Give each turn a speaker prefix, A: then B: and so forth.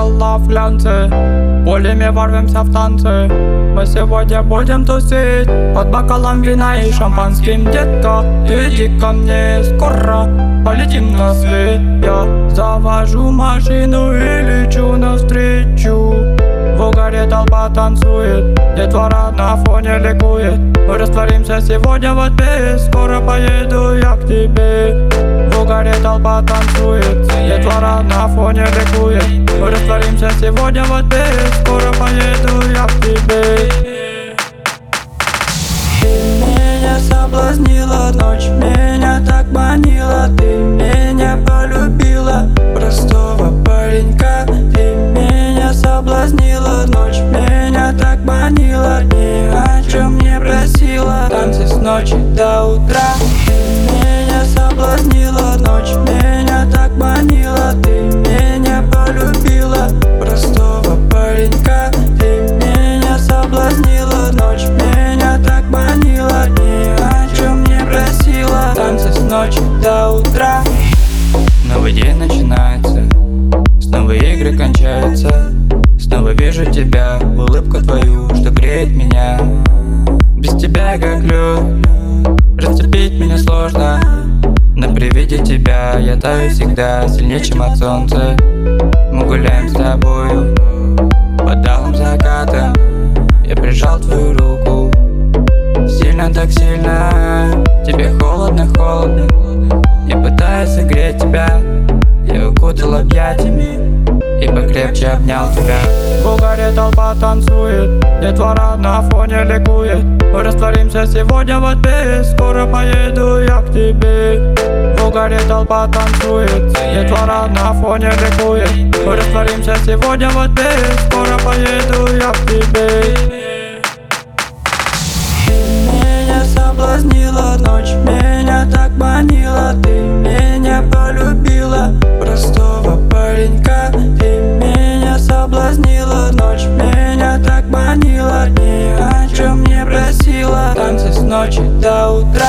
A: делала в глянце. Пулями ворвемся в танцы. Мы сегодня будем тусить под бокалом вина и шампанским, детка. Иди ко мне, скоро полетим на свет. Я завожу машину и лечу навстречу. В угаре толпа танцует, детвора на фоне ликует. Мы растворимся сегодня в отбее, скоро поеду я к тебе. В угаре толпа танцует, детвора на фоне ликует. Мы растворимся сегодня в отбее, скоро поеду я к тебе. Ты меня соблазнила, ночь меня так манила. Ты меня полюбила, простого паренька. Ты меня соблазнила, ночь меня так манила. Ни о чем не просила, танцы с ночи до утра. Ты меня соблазнила, ночь меня так манила. Ты меня полюбила, простого паренька. Ты меня соблазнила, ночь меня так манила. Ни о чем не просила, танцы с ночи до утра. Новый день начинается, снова игры кончаются. Снова вижу тебя, улыбку твою, что греет меня. Без тебя как лед, расцепить меня сложно. Но при виде тебя я таю всегда сильнее, чем от солнца. Мы гуляем с тобою под алым закатом. Я прижал твою руку сильно, так сильно. Тебе холодно, холодно. Я пытаюсь согреть тебя. Я укутал объятиями и покрепче обнял тебя. В угаре толпа танцует, детвора на фоне ликует. Мы растворимся сегодня в отбее, скоро поеду я к тебе. В угаре толпа танцует, детвора на фоне ликует. Мы растворимся сегодня в отбее, скоро поеду я к тебе. Ты меня соблазнила, ночь меня так манила. Ты меня полюбила, простого паренька. Ты меня соблазнила, ночь меня так манила. Ни о чем не просила, танцы с ночи до утра.